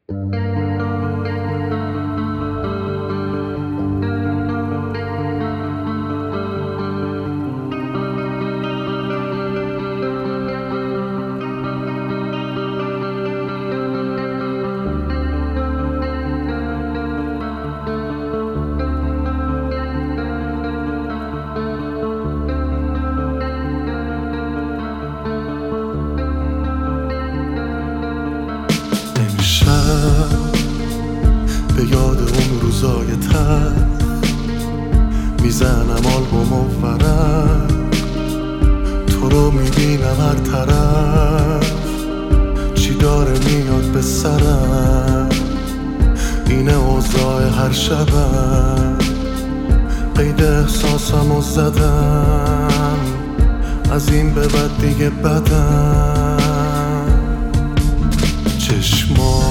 به یاد اون روزای تلخ میزنم آلبوم و ورق، تو رو میبینم هر طرف، چی داره میاد به سرم، اینه اوضاع هر شبم، قید احساسمو زدم، از این به بعد دیگه بدم. چشما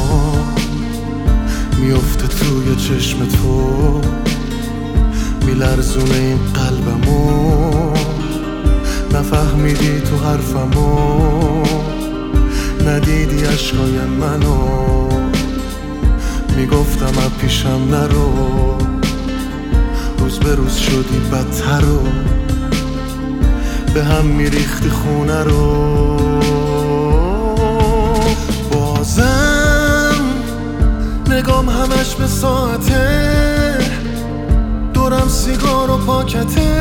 میفته توی چشم تو، میلرزونه این قلبمو، نفهمیدی تو حرفمو، ندیدی عشقای منو، میگفتم از پیشم نرو، روز به روز شدی بدتر و به هم میریختی خونه رو. بازم نگام همش به ساعته، دورم سیگار و پاکته،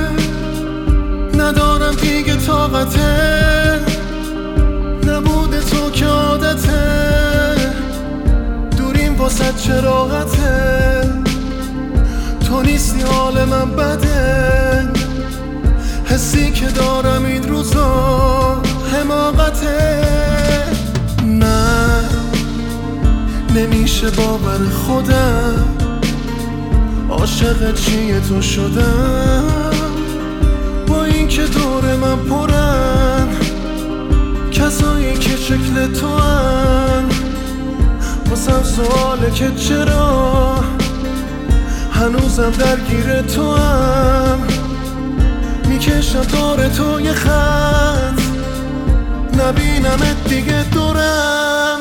ندارم دیگه طاقته، نبوده تو که عادته، دوریم واسه چه راحته، تو نیستی حال من بده، حسی که دارم این روزا حماقته. نه نمیشه باور خودم، عاشق چیه تو شدم، با این که دور من پرن کسایی که شکل تو هن، واسم سواله که چرا هنوزم درگیر تو هم، میکشم دور تو یه خط، نبینمت دیگه دورم.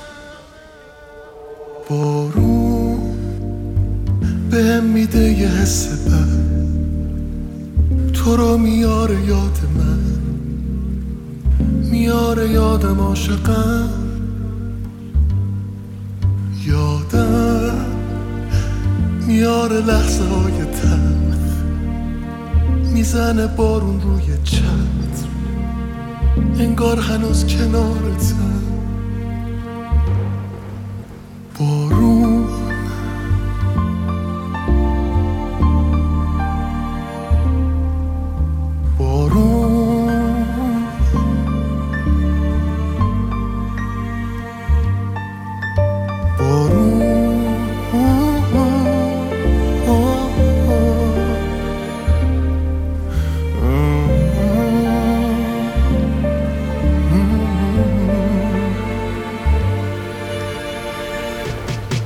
بارون بهم میده یه حس بد، تو رو میاره یاد من، میاره یادم عاشقم، یادم میاره لحظه های تلخ، میزنه بارون روی چتر، انگار هنوز کنارتم. بارون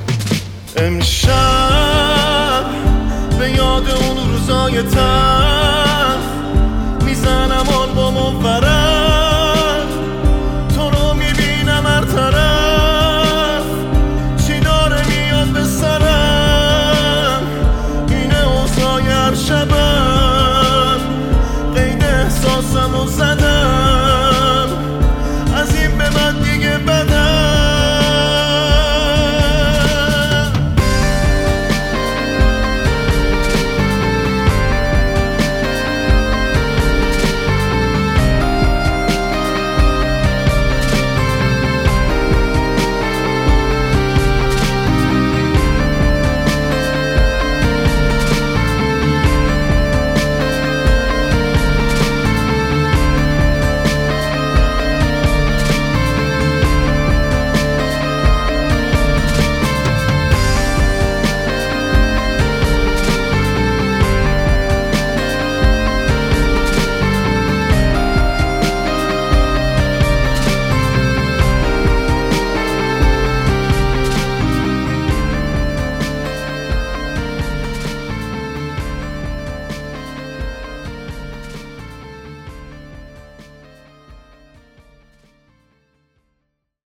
امشب به یاد اون روزای تلخ